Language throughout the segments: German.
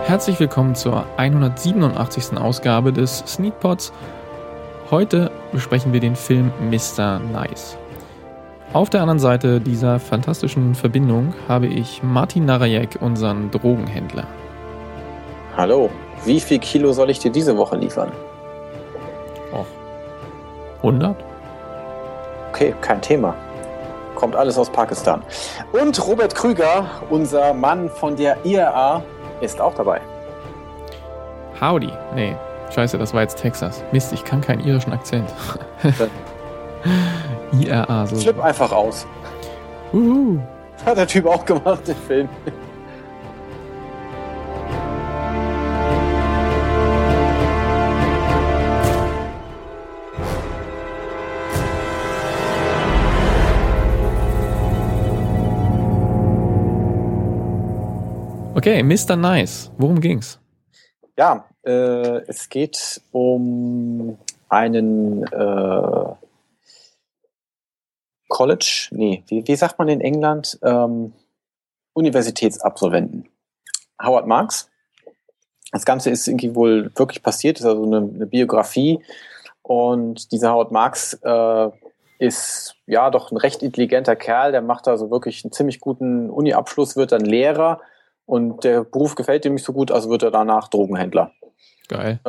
Herzlich willkommen zur 187. Ausgabe des Sneakpods. Heute besprechen wir den Film Mr. Nice. Auf der anderen Seite dieser fantastischen Verbindung habe ich Martin Narajek, unseren Drogenhändler. Hallo, wie viel Kilo soll ich dir diese Woche liefern? 100? Okay, kein Thema. Kommt alles aus Pakistan. Und Robert Krüger, unser Mann von der IRA, ist auch dabei. Howdy. Nee, scheiße, das war jetzt Texas. Mist, ich kann keinen irischen Akzent. IRA. So. Flipp einfach aus. Hat der Typ auch gemacht, den Film. Okay, Mr. Nice. Worum ging's? Ja, es geht um einen College, wie sagt man in England? Universitätsabsolventen. Howard Marks. Das Ganze ist irgendwie wohl wirklich passiert, ist also eine Biografie. Und dieser Howard Marks ist ja doch ein recht intelligenter Kerl, der macht also wirklich einen ziemlich guten Uni-Abschluss, wird dann Lehrer. Und der Beruf gefällt ihm nicht so gut, also wird er danach Drogenhändler. Geil.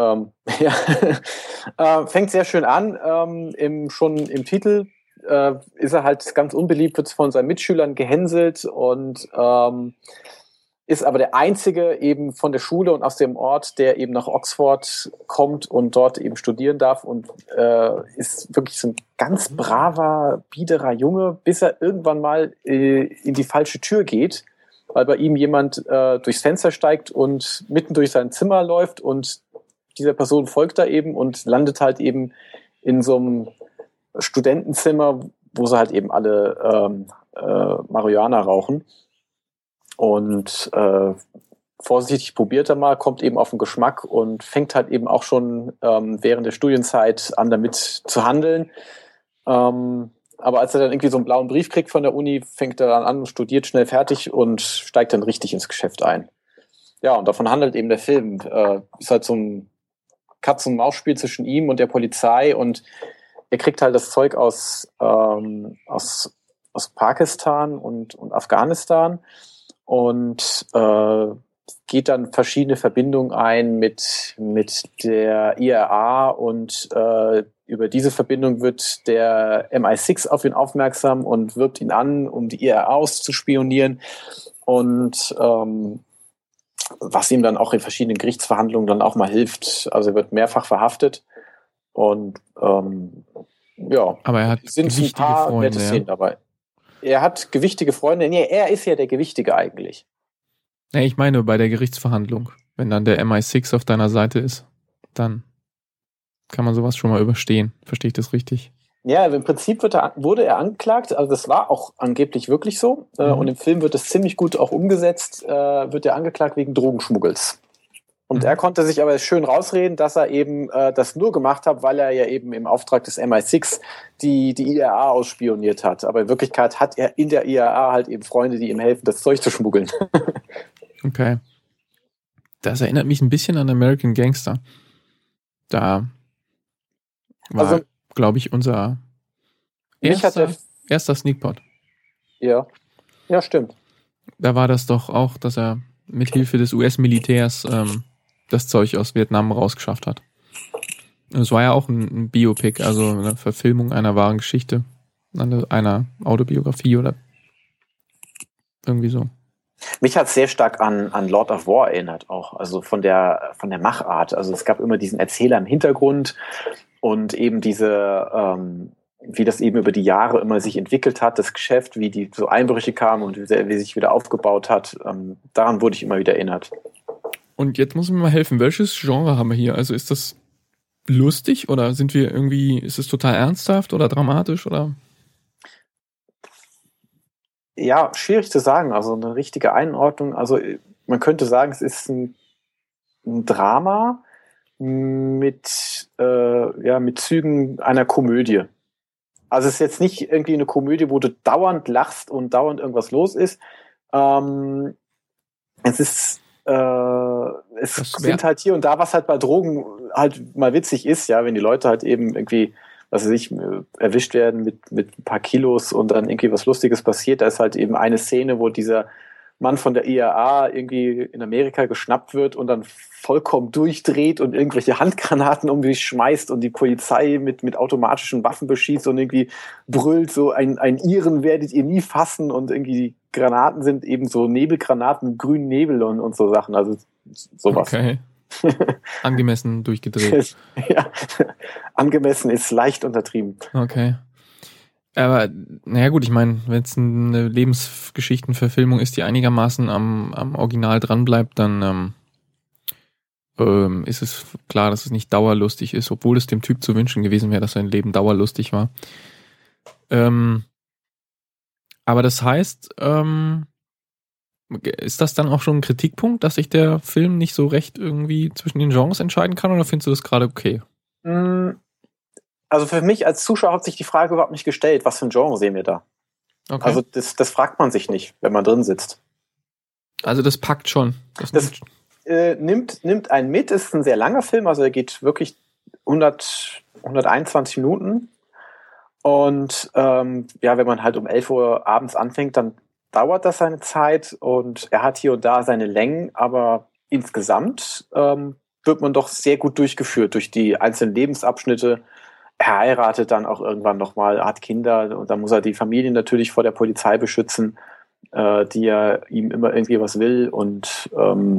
Fängt sehr schön an. Schon im Titel ist er halt ganz unbeliebt, wird von seinen Mitschülern gehänselt und ist aber der Einzige eben von der Schule und aus dem Ort, der eben nach Oxford kommt und dort eben studieren darf und ist wirklich so ein ganz braver, biederer Junge, bis er irgendwann mal in die falsche Tür geht, weil bei ihm jemand durchs Fenster steigt und mitten durch sein Zimmer läuft und dieser Person folgt er eben und landet halt eben in so einem Studentenzimmer, wo sie halt eben alle Marihuana rauchen. Und vorsichtig probiert er mal, kommt eben auf den Geschmack und fängt halt eben auch schon während der Studienzeit an, damit zu handeln. Aber als er dann irgendwie so einen blauen Brief kriegt von der Uni, fängt er dann an, studiert schnell fertig und steigt dann richtig ins Geschäft ein. Ja, und davon handelt eben der Film. Ist halt so ein Katz-und-Maus-Spiel zwischen ihm und der Polizei und er kriegt halt das Zeug aus Pakistan und Afghanistan und geht dann verschiedene Verbindungen ein mit der IRA und über diese Verbindung wird der MI6 auf ihn aufmerksam und wirbt ihn an, um die IRA auszuspionieren und was ihm dann auch in verschiedenen Gerichtsverhandlungen dann auch mal hilft. Also er wird mehrfach verhaftet und ja, aber er hat sind ein paar nette Szenen dabei. Er hat gewichtige Freunde. Nee, er ist ja der Gewichtige eigentlich. Nee, ich meine bei der Gerichtsverhandlung. Wenn dann der MI6 auf deiner Seite ist, dann kann man sowas schon mal überstehen. Verstehe ich das richtig? Ja, im Prinzip wurde er angeklagt. Also das war auch angeblich wirklich so. Und im Film wird es ziemlich gut auch umgesetzt. Wird er angeklagt wegen Drogenschmuggels. Und er konnte sich aber schön rausreden, dass er eben das nur gemacht hat, weil er ja eben im Auftrag des MI6 die IRA ausspioniert hat. Aber in Wirklichkeit hat er in der IRA halt eben Freunde, die ihm helfen, das Zeug zu schmuggeln. Okay. Das erinnert mich ein bisschen an American Gangster. Da war, glaube ich, unser erster Sneakpot. Ja, stimmt. Da war das doch auch, dass er mit Hilfe des US-Militärs das Zeug aus Vietnam rausgeschafft hat. Es war ja auch ein Biopic, also eine Verfilmung einer wahren Geschichte, einer Autobiografie oder irgendwie so. Mich hat es sehr stark an Lord of War erinnert auch, also von der Machart. Also es gab immer diesen Erzähler im Hintergrund und eben wie das eben über die Jahre immer sich entwickelt hat, das Geschäft, wie die so Einbrüche kamen und wie sich wieder aufgebaut hat. Daran wurde ich immer wieder erinnert. Und jetzt muss mir mal helfen, welches Genre haben wir hier? Also ist das lustig oder ist es total ernsthaft oder dramatisch oder? Ja, schwierig zu sagen, also eine richtige Einordnung. Also man könnte sagen, es ist ein Drama mit Zügen einer Komödie. Also es ist jetzt nicht irgendwie eine Komödie, wo du dauernd lachst und dauernd irgendwas los ist. Es es sind halt hier und da, was halt bei Drogen halt mal witzig ist, ja, wenn die Leute halt eben irgendwie, was weiß ich, erwischt werden mit ein paar Kilos und dann irgendwie was Lustiges passiert. Da ist halt eben eine Szene, wo dieser Mann von der IAA irgendwie in Amerika geschnappt wird und dann vollkommen durchdreht und irgendwelche Handgranaten um sich schmeißt und die Polizei mit automatischen Waffen beschießt und irgendwie brüllt so, ein Iren werdet ihr nie fassen, und irgendwie die Granaten sind eben so Nebelgranaten mit grünen Nebel und so Sachen, also sowas. Okay. Angemessen durchgedreht. Ja, angemessen ist leicht untertrieben. Okay. Aber, naja gut, ich meine, wenn es eine Lebensgeschichtenverfilmung ist, die einigermaßen am Original dranbleibt, dann ist es klar, dass es nicht dauerlustig ist, obwohl es dem Typ zu wünschen gewesen wäre, dass sein Leben dauerlustig war. Aber das heißt, ist das dann auch schon ein Kritikpunkt, dass sich der Film nicht so recht irgendwie zwischen den Genres entscheiden kann, oder findest du das gerade okay? Also für mich als Zuschauer hat sich die Frage überhaupt nicht gestellt, was für ein Genre sehen wir da? Okay. Also das fragt man sich nicht, wenn man drin sitzt. Also das packt schon. Das nimmt einen mit, ist ein sehr langer Film, also er geht wirklich 121 Minuten. Und wenn man halt um 11 Uhr abends anfängt, dann dauert das seine Zeit und er hat hier und da seine Längen, aber insgesamt wird man doch sehr gut durchgeführt durch die einzelnen Lebensabschnitte. Er heiratet dann auch irgendwann nochmal, hat Kinder und dann muss er die Familie natürlich vor der Polizei beschützen, die ja ihm immer irgendwie was will, und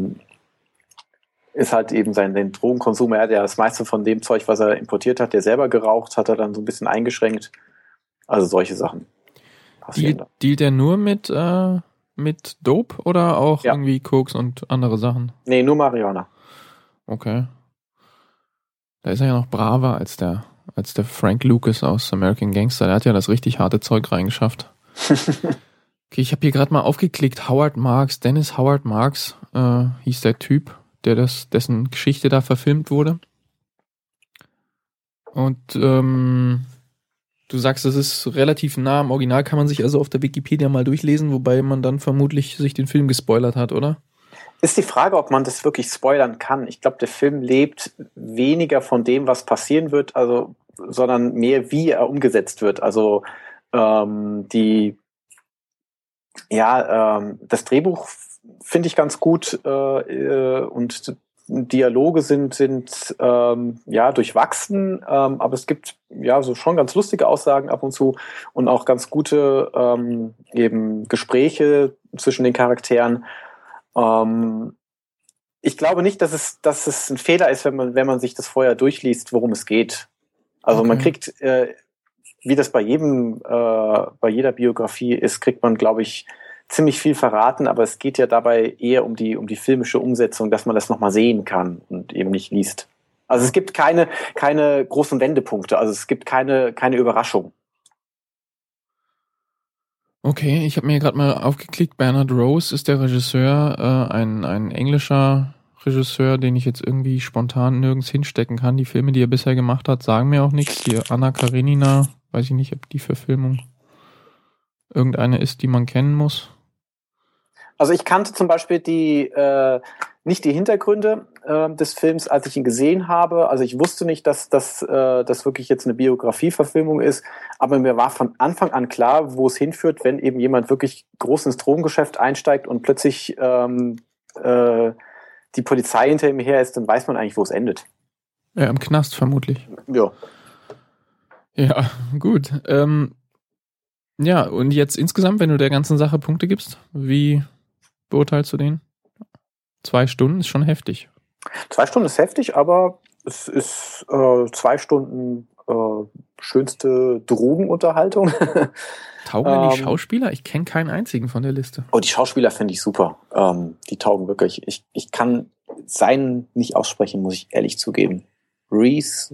ist halt eben den Drogenkonsum. Er hat ja das meiste von dem Zeug, was er importiert hat, der selber geraucht, hat er dann so ein bisschen eingeschränkt. Also solche Sachen passieren da. Dealt er nur mit Dope oder auch irgendwie Koks und andere Sachen? Nee, nur Marihuana. Okay. Da ist er ja noch braver als der Frank Lucas aus American Gangster. Der hat ja das richtig harte Zeug reingeschafft. Okay, ich habe hier gerade mal aufgeklickt. Dennis Howard Marks hieß der Typ, dessen Geschichte da verfilmt wurde. Und du sagst, das ist relativ nah am Original, kann man sich also auf der Wikipedia mal durchlesen, wobei man dann vermutlich sich den Film gespoilert hat, oder? Ist die Frage, ob man das wirklich spoilern kann. Ich glaube, der Film lebt weniger von dem, was passieren wird, sondern mehr, wie er umgesetzt wird. Also das Drehbuch finde ich ganz gut und Dialoge sind durchwachsen, aber es gibt so schon ganz lustige Aussagen ab und zu und auch ganz gute eben Gespräche zwischen den Charakteren. Ich glaube nicht, dass es ein Fehler ist, wenn man sich das vorher durchliest, worum es geht. Also man kriegt, wie das bei jeder Biografie ist, kriegt man, glaube ich, ziemlich viel verraten, aber es geht ja dabei eher um die filmische Umsetzung, dass man das nochmal sehen kann und eben nicht liest. Also es gibt keine großen Wendepunkte, also es gibt keine Überraschung. Okay, ich habe mir gerade mal aufgeklickt, Bernard Rose ist der Regisseur, ein englischer Regisseur, den ich jetzt irgendwie spontan nirgends hinstecken kann. Die Filme, die er bisher gemacht hat, sagen mir auch nichts. Hier Anna Karenina, weiß ich nicht, ob die Verfilmung irgendeine ist, die man kennen muss. Also ich kannte zum Beispiel nicht die Hintergründe des Films, als ich ihn gesehen habe. Also ich wusste nicht, dass das wirklich jetzt eine Biografieverfilmung ist, aber mir war von Anfang an klar, wo es hinführt, wenn eben jemand wirklich groß ins Drogengeschäft einsteigt und plötzlich die Polizei hinter ihm her ist, dann weiß man eigentlich, wo es endet. Ja, im Knast vermutlich. Ja. Ja, gut. Ja, und jetzt insgesamt, wenn du der ganzen Sache Punkte gibst, wie beurteilst du den? 2 Stunden ist schon heftig. 2 Stunden ist heftig, aber es ist 2 Stunden schönste Drogenunterhaltung. Taugen denn die Schauspieler? Ich kenne keinen einzigen von der Liste. Oh, die Schauspieler finde ich super. Die taugen wirklich. Ich kann seinen nicht aussprechen, muss ich ehrlich zugeben. Reese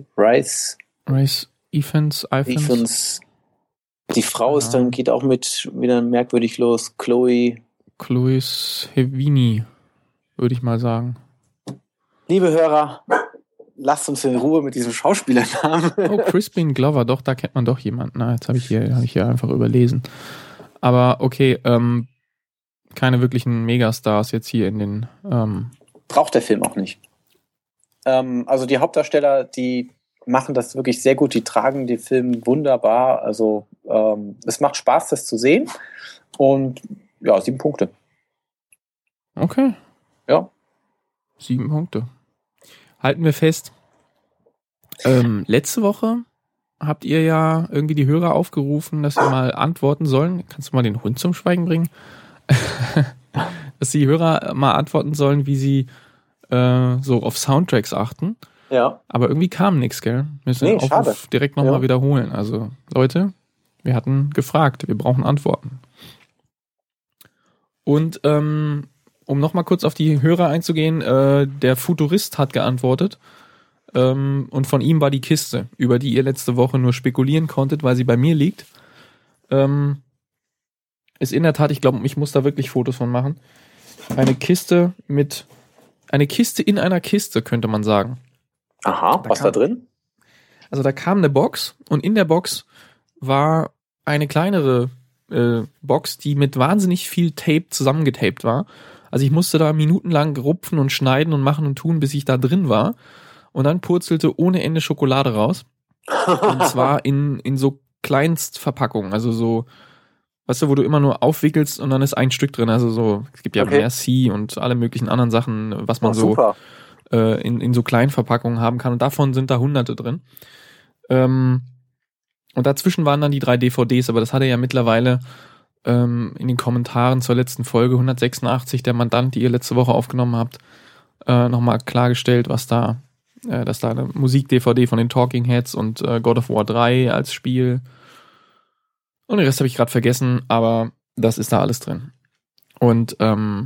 Ifans. Die Frau ist dann, geht auch mit wieder merkwürdig los. Chloe Sevigny, würde ich mal sagen. Liebe Hörer, lasst uns in Ruhe mit diesem Schauspielernamen. Oh, Crispin Glover, doch, da kennt man doch jemanden. Na, jetzt habe ich hier einfach überlesen. Aber okay, keine wirklichen Megastars jetzt hier in den braucht der Film auch nicht. Also die Hauptdarsteller, die machen das wirklich sehr gut, die tragen den Film wunderbar. Also es macht Spaß, das zu sehen. Und ja, 7 Punkte. Okay. Ja. 7 Punkte. Halten wir fest. Letzte Woche habt ihr ja irgendwie die Hörer aufgerufen, dass sie mal antworten sollen. Kannst du mal den Hund zum Schweigen bringen? Dass die Hörer mal antworten sollen, wie sie so auf Soundtracks achten. Ja. Aber irgendwie kam nichts, gell? Wir müssen den Aufruf direkt nochmal wiederholen. Also, Leute, wir hatten gefragt, wir brauchen Antworten. Und um nochmal kurz auf die Hörer einzugehen, der Futurist hat geantwortet. Und von ihm war die Kiste, über die ihr letzte Woche nur spekulieren konntet, weil sie bei mir liegt. Ist in der Tat, ich glaube, ich muss da wirklich Fotos von machen. Eine Kiste in einer Kiste, könnte man sagen. Aha, was da drin? Also da kam eine Box und in der Box war eine kleinere Box, die mit wahnsinnig viel Tape zusammengetaped war. Also ich musste da minutenlang rupfen und schneiden und machen und tun, bis ich da drin war. Und dann purzelte ohne Ende Schokolade raus. Und zwar in so Kleinstverpackungen. Also so, weißt du, wo du immer nur aufwickelst und dann ist ein Stück drin. Also so, es gibt ja Merci und alle möglichen anderen Sachen, was man in so kleinen Verpackungen haben kann. Und davon sind da Hunderte drin. Und dazwischen waren dann die 3 DVDs, aber das hatte ja mittlerweile in den Kommentaren zur letzten Folge 186, der Mandant, die ihr letzte Woche aufgenommen habt, nochmal klargestellt, dass da eine Musik-DVD von den Talking Heads und God of War 3 als Spiel und den Rest habe ich gerade vergessen, aber das ist da alles drin. Und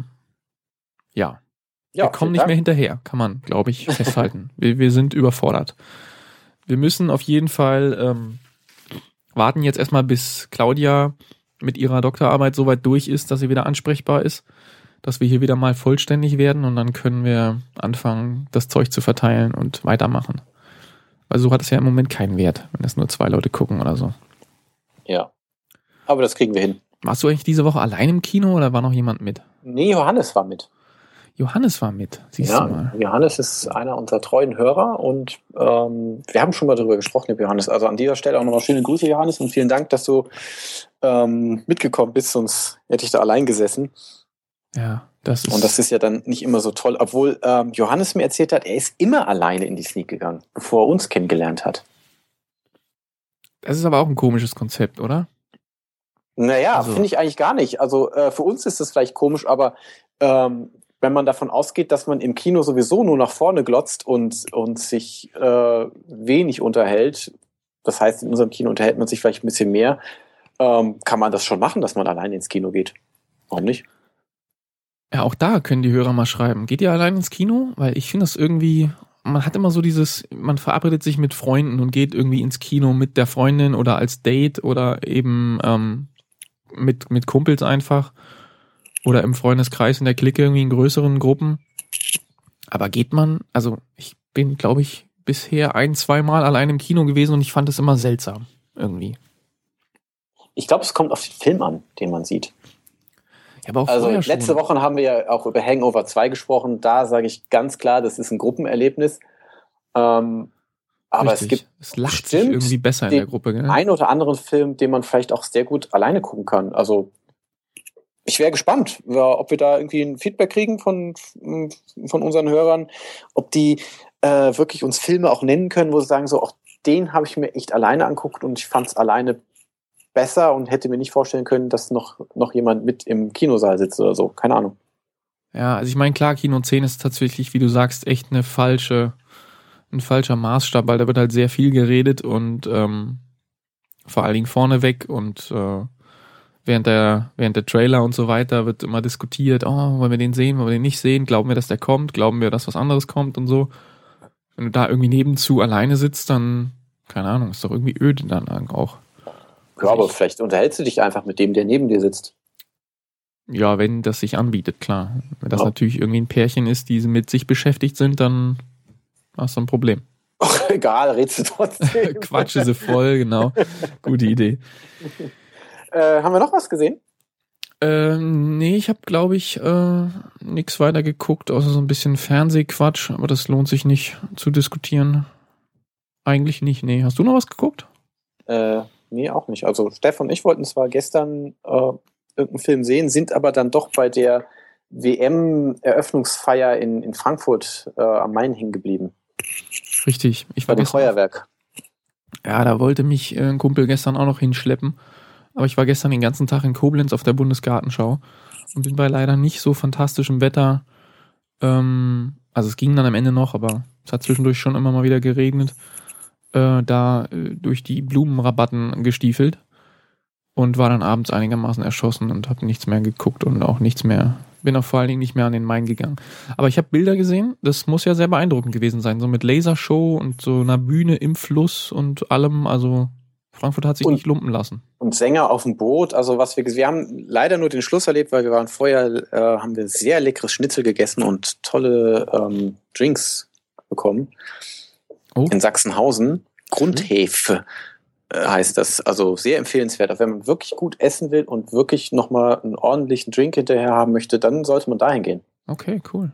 wir kommen nicht mehr hinterher, kann man, glaube ich, festhalten. Wir sind überfordert. Wir müssen auf jeden Fall warten jetzt erstmal, bis Claudia mit ihrer Doktorarbeit so weit durch ist, dass sie wieder ansprechbar ist, dass wir hier wieder mal vollständig werden und dann können wir anfangen, das Zeug zu verteilen und weitermachen. Weil so hat es ja im Moment keinen Wert, wenn das nur 2 Leute gucken oder so. Ja, aber das kriegen wir hin. Warst du eigentlich diese Woche allein im Kino oder war noch jemand mit? Nee, Johannes war mit. Johannes war mit, siehst du mal. Johannes ist einer unserer treuen Hörer und wir haben schon mal darüber gesprochen, über Johannes. Also an dieser Stelle auch nochmal schöne Grüße, Johannes, und vielen Dank, dass du mitgekommen bist, sonst hätte ich da allein gesessen. Ja, das ist ja dann nicht immer so toll, obwohl Johannes mir erzählt hat, er ist immer alleine in die Sneak gegangen, bevor er uns kennengelernt hat. Das ist aber auch ein komisches Konzept, oder? Naja, also, finde ich eigentlich gar nicht. Also für uns ist das vielleicht komisch, aber wenn man davon ausgeht, dass man im Kino sowieso nur nach vorne glotzt und sich wenig unterhält, das heißt, in unserem Kino unterhält man sich vielleicht ein bisschen mehr, kann man das schon machen, dass man alleine ins Kino geht. Warum nicht? Ja, auch da können die Hörer mal schreiben. Geht ihr allein ins Kino? Weil ich finde das irgendwie, man hat immer so man verabredet sich mit Freunden und geht irgendwie ins Kino mit der Freundin oder als Date oder eben mit Kumpels einfach. Oder im Freundeskreis in der Clique irgendwie in größeren Gruppen. Aber geht man, also ich bin, glaube ich, bisher 1-2 Mal allein im Kino gewesen und ich fand es immer seltsam, irgendwie. Ich glaube, es kommt auf den Film an, den man sieht. Ja, aber auch also letzte Woche haben wir ja auch über Hangover 2 gesprochen. Da sage ich ganz klar, das ist ein Gruppenerlebnis. Aber es lacht sich irgendwie besser in der Gruppe. Gell? Einen oder anderen Film, den man vielleicht auch sehr gut alleine gucken kann. Also ich wäre gespannt, ob wir da irgendwie ein Feedback kriegen von unseren Hörern, ob die wirklich uns Filme auch nennen können, wo sie sagen, so, auch den habe ich mir echt alleine angeguckt und ich fand es alleine besser und hätte mir nicht vorstellen können, dass noch jemand mit im Kinosaal sitzt oder so. Keine Ahnung. Ja, also ich meine, klar, Kino 10 ist tatsächlich, wie du sagst, echt ein falscher Maßstab, weil da wird halt sehr viel geredet und vor allen Dingen vorneweg und während der Trailer und so weiter wird immer diskutiert, wollen wir den sehen, wollen wir den nicht sehen, glauben wir, dass der kommt, glauben wir, dass was anderes kommt und so. Wenn du da irgendwie nebenzu alleine sitzt, dann, keine Ahnung, ist doch irgendwie öde dann auch. Ja, aber vielleicht unterhältst du dich einfach mit dem, der neben dir sitzt. Ja, wenn das sich anbietet, klar. Wenn das natürlich irgendwie ein Pärchen ist, die mit sich beschäftigt sind, dann hast du ein Problem. Ach, egal, redst du trotzdem. Quatsche sie voll, genau. Gute Idee. Haben wir noch was gesehen? Nee, ich habe, glaube ich, nichts weiter geguckt, außer so ein bisschen Fernsehquatsch, aber das lohnt sich nicht zu diskutieren. Eigentlich nicht, nee. Hast du noch was geguckt? Nee, auch nicht. Also Steff und ich wollten zwar gestern irgendeinen Film sehen, sind aber dann doch bei der WM-Eröffnungsfeier in Frankfurt am Main hängen geblieben. Richtig. Ich war Bei dem gestern Feuerwerk. Ja, da wollte mich ein Kumpel gestern auch noch hinschleppen. Aber ich war gestern den ganzen Tag in Koblenz auf der Bundesgartenschau und bin bei leider nicht so fantastischem Wetter. Also es ging dann am Ende noch, aber es hat zwischendurch schon immer mal wieder geregnet. Durch die Blumenrabatten gestiefelt und war dann abends einigermaßen erschossen und habe nichts mehr geguckt und auch nichts mehr. Bin auch vor allen Dingen nicht mehr an den Main gegangen. Aber ich habe Bilder gesehen, das muss ja sehr beeindruckend gewesen sein. So mit Lasershow und so einer Bühne im Fluss und allem. Also Frankfurt hat sich nicht lumpen lassen. Und Sänger auf dem Boot. Also wir haben leider nur den Schluss erlebt, weil wir waren vorher, haben wir sehr leckeres Schnitzel gegessen und tolle Drinks bekommen. Oh. In Sachsenhausen. Grundhefe heißt das. Also sehr empfehlenswert. Wenn man wirklich gut essen will und wirklich nochmal einen ordentlichen Drink hinterher haben möchte, dann sollte man dahin gehen. Okay, cool.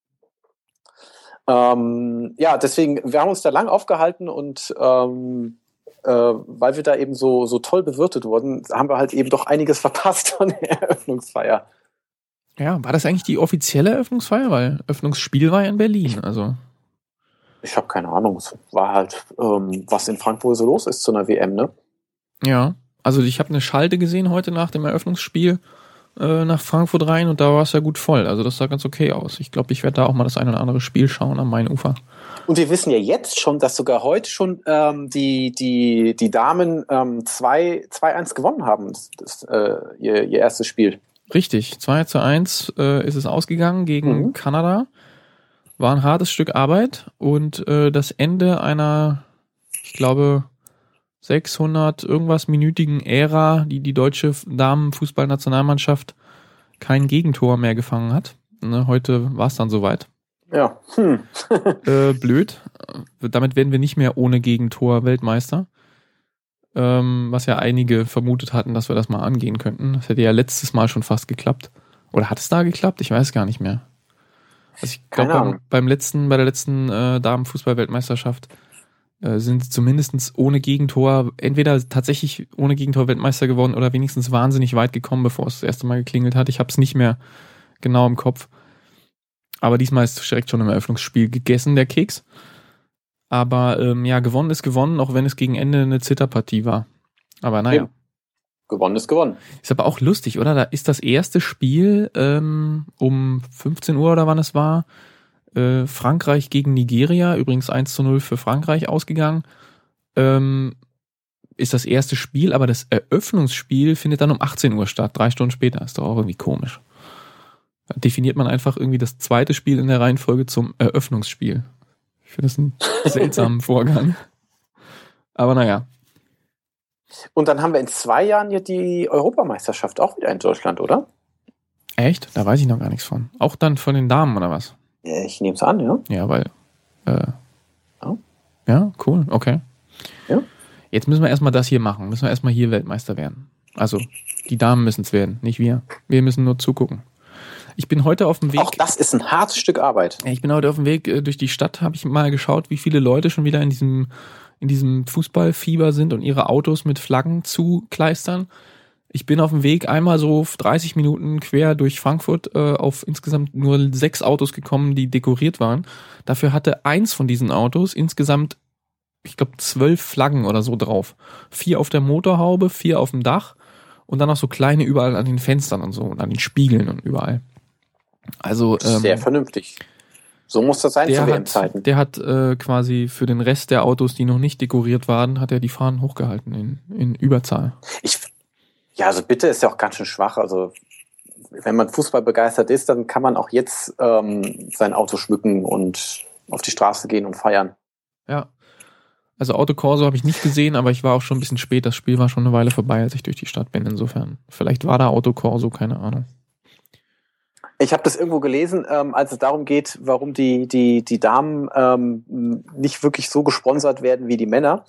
Ja, deswegen, wir haben uns da lang aufgehalten und weil wir da eben so toll bewirtet wurden, haben wir halt eben doch einiges verpasst von der Eröffnungsfeier. Ja, war das eigentlich die offizielle Eröffnungsfeier? Weil Eröffnungsspiel war ja in Berlin, also... Ich habe keine Ahnung. Es war halt, was in Frankfurt so los ist zu einer WM, ne? Ja, also ich habe eine Schalte gesehen heute nach dem Eröffnungsspiel nach Frankfurt rein und da war es ja gut voll. Also das sah ganz okay aus. Ich glaube, ich werde da auch mal das eine oder andere Spiel schauen am Mainufer. Und wir wissen ja jetzt schon, dass sogar heute schon die Damen 2-1 gewonnen haben. Ihr erstes Spiel. Richtig, 2-1 ist es ausgegangen gegen Kanada. War ein hartes Stück Arbeit und das Ende einer, ich glaube, 600 irgendwas minütigen Ära, die deutsche Damenfußballnationalmannschaft kein Gegentor mehr gefangen hat. Ne, heute war es dann soweit. Ja. Blöd. Damit werden wir nicht mehr ohne Gegentor Weltmeister. Was ja einige vermutet hatten, dass wir das mal angehen könnten. Das hätte ja letztes Mal schon fast geklappt. Oder hat es da geklappt? Ich weiß gar nicht mehr. Also ich glaube, bei der letzten Damenfußball-Weltmeisterschaft sind sie zumindest ohne Gegentor, entweder tatsächlich ohne Gegentor Weltmeister geworden oder wenigstens wahnsinnig weit gekommen, bevor es das erste Mal geklingelt hat. Ich habe es nicht mehr genau im Kopf. Aber diesmal ist es direkt schon im Eröffnungsspiel gegessen, der Keks. Aber ja, gewonnen ist gewonnen, auch wenn es gegen Ende eine Zitterpartie war. Aber naja. Ja. Gewonnen ist gewonnen. Ist aber auch lustig, oder? Da ist das erste Spiel um 15 Uhr oder wann es war. Frankreich gegen Nigeria, übrigens 1-0 für Frankreich ausgegangen. Ist das erste Spiel, aber das Eröffnungsspiel findet dann um 18 Uhr statt, 3 Stunden später. Ist doch auch irgendwie komisch. Da definiert man einfach irgendwie das zweite Spiel in der Reihenfolge zum Eröffnungsspiel. Ich finde das einen seltsamen Vorgang. Aber naja. Und dann haben wir in 2 Jahren ja die Europameisterschaft auch wieder in Deutschland, oder? Echt? Da weiß ich noch gar nichts von. Auch dann von den Damen, oder was? Ich nehme es an, ja. Ja, weil... Ja, cool, okay. Ja. Jetzt müssen wir erstmal das hier machen. Müssen wir erstmal hier Weltmeister werden. Also, die Damen müssen es werden, nicht wir. Wir müssen nur zugucken. Ich bin heute auf dem Weg... Auch das ist ein hartes Stück Arbeit. Ich bin heute auf dem Weg durch die Stadt, habe ich mal geschaut, wie viele Leute schon wieder in diesem Fußballfieber sind und ihre Autos mit Flaggen zukleistern. Ich bin auf dem Weg einmal so 30 Minuten quer durch Frankfurt auf insgesamt nur 6 Autos gekommen, die dekoriert waren. Dafür hatte eins von diesen Autos insgesamt, ich glaube, 12 Flaggen oder so drauf. 4 auf der Motorhaube, 4 auf dem Dach und dann noch so kleine überall an den Fenstern und so und an den Spiegeln und überall. Also sehr vernünftig. So muss das sein zu WM-Zeiten. Der hat quasi für den Rest der Autos, die noch nicht dekoriert waren, hat er die Fahnen hochgehalten in Überzahl. Ja, also bitte ist ja auch ganz schön schwach. Also wenn man Fußball begeistert ist, dann kann man auch jetzt sein Auto schmücken und auf die Straße gehen und feiern. Ja, also Autokorso habe ich nicht gesehen, aber ich war auch schon ein bisschen spät. Das Spiel war schon eine Weile vorbei, als ich durch die Stadt bin. Insofern, vielleicht war da Autokorso, keine Ahnung. Ich habe das irgendwo gelesen, als es darum geht, warum die Damen nicht wirklich so gesponsert werden wie die Männer.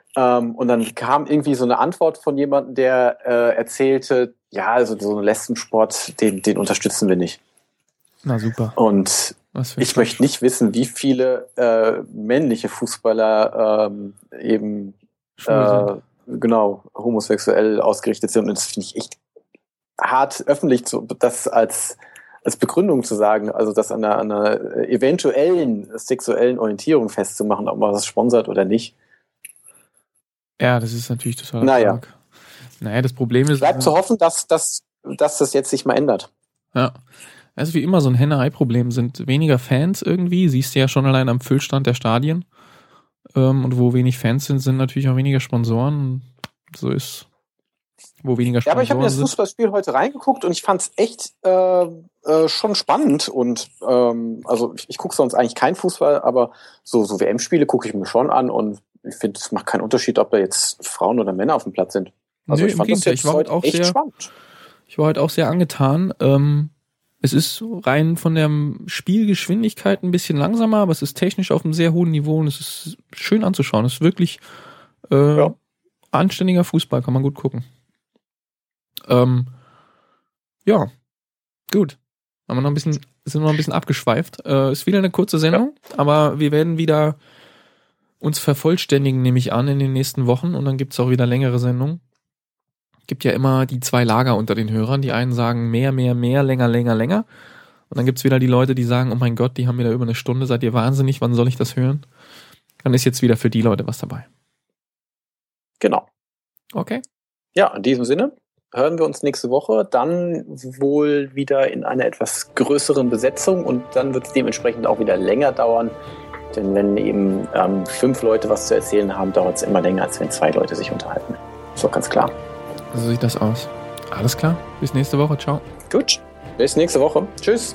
Und dann kam irgendwie so eine Antwort von jemandem, der erzählte, ja, also so einen Lesbensport, den unterstützen wir nicht. Na super. Und ich möchte nicht wissen, wie viele männliche Fußballer eben genau homosexuell ausgerichtet sind. Und das finde ich echt hart öffentlich, das als Begründung zu sagen, also das an einer eventuellen sexuellen Orientierung festzumachen, ob man das sponsert oder nicht. Ja, das ist natürlich total stark. Naja, das Problem ist... Bleibt zu hoffen, dass das jetzt sich mal ändert. Ja. Also wie immer so ein Henne-Ei-Problem sind weniger Fans irgendwie, siehst du ja schon allein am Füllstand der Stadien. Und wo wenig Fans sind natürlich auch weniger Sponsoren. So ist, wo weniger Sponsoren sind. Ja, aber ich habe mir das Fußballspiel heute reingeguckt und ich fand es echt schon spannend. Und also ich gucke sonst eigentlich keinen Fußball, aber so WM-Spiele gucke ich mir schon an und ich finde, es macht keinen Unterschied, ob da jetzt Frauen oder Männer auf dem Platz sind. Also ich fand das jetzt heute echt spannend. Ich war heute auch sehr angetan. Es ist rein von der Spielgeschwindigkeit ein bisschen langsamer, aber es ist technisch auf einem sehr hohen Niveau und es ist schön anzuschauen. Es ist wirklich anständiger Fußball, kann man gut gucken. Ja, gut. Sind wir noch ein bisschen abgeschweift. Ist wieder eine kurze Sendung, aber wir werden wieder uns vervollständigen, nehme ich an, in den nächsten Wochen und dann gibt's auch wieder längere Sendungen. Gibt ja immer die zwei Lager unter den Hörern. Die einen sagen mehr, länger. Und dann gibt's wieder die Leute, die sagen, oh mein Gott, die haben wieder über eine Stunde, seid ihr wahnsinnig, wann soll ich das hören? Dann ist jetzt wieder für die Leute was dabei. Genau. Okay. Ja, in diesem Sinne hören wir uns nächste Woche, dann wohl wieder in einer etwas größeren Besetzung und dann wird es dementsprechend auch wieder länger dauern. Denn wenn eben 5 Leute was zu erzählen haben, dauert es immer länger, als wenn 2 Leute sich unterhalten. So ganz klar. So sieht das aus. Alles klar. Bis nächste Woche. Ciao. Gut. Bis nächste Woche. Tschüss.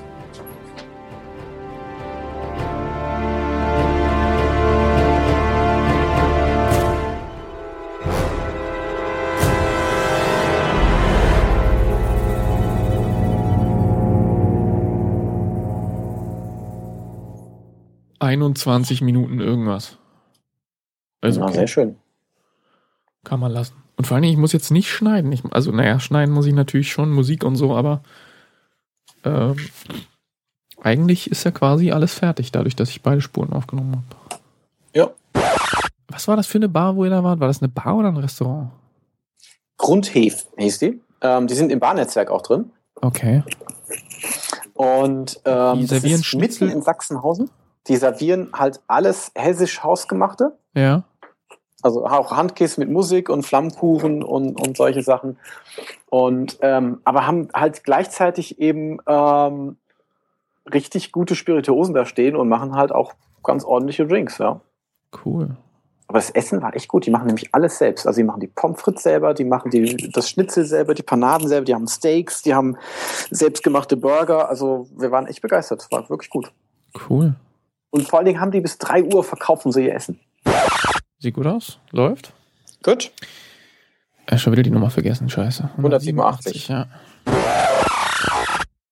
Minuten irgendwas. Also okay. Sehr schön. Kann man lassen. Und vor allen Dingen, ich muss jetzt nicht schneiden. Schneiden muss ich natürlich schon, Musik und so, aber eigentlich ist ja quasi alles fertig, dadurch, dass ich beide Spuren aufgenommen habe. Ja. Was war das für eine Bar, wo ihr da wart? War das eine Bar oder ein Restaurant? Grundhef hieß die. Die sind im Barnetzwerk auch drin. Okay. Und die servieren das ist mitten in Sachsenhausen. Die servieren halt alles hessisch Hausgemachte. Ja. Also auch Handkiss mit Musik und Flammkuchen und solche Sachen. Und aber haben halt gleichzeitig eben richtig gute Spirituosen da stehen und machen halt auch ganz ordentliche Drinks, ja. Cool. Aber das Essen war echt gut. Die machen nämlich alles selbst. Also die machen die Pommes frites selber, die machen das Schnitzel selber, die Panaden selber, die haben Steaks, die haben selbstgemachte Burger. Also wir waren echt begeistert. Das war wirklich gut. Cool. Und vor allen Dingen haben die bis 3 Uhr verkaufen sie ihr Essen. Sieht gut aus. Läuft. Gut. Schon wieder die Nummer vergessen. Scheiße. 187. Ja.